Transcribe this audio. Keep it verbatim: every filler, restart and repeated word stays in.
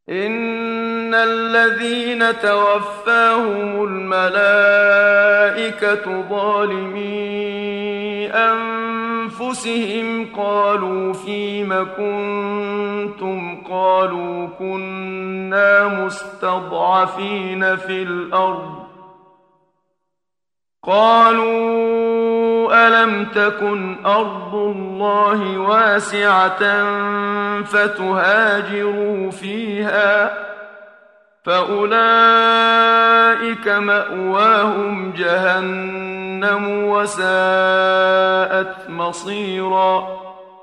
إن الذين توفاهم الملائكة ظالمي أنفسهم قالوا فيم كنتم قالوا كنا مستضعفين في الأرض قالوا ألم تكن أرض الله واسعة فتهاجروا فيها فأولئك مأواهم جهنم وساءت مصيرا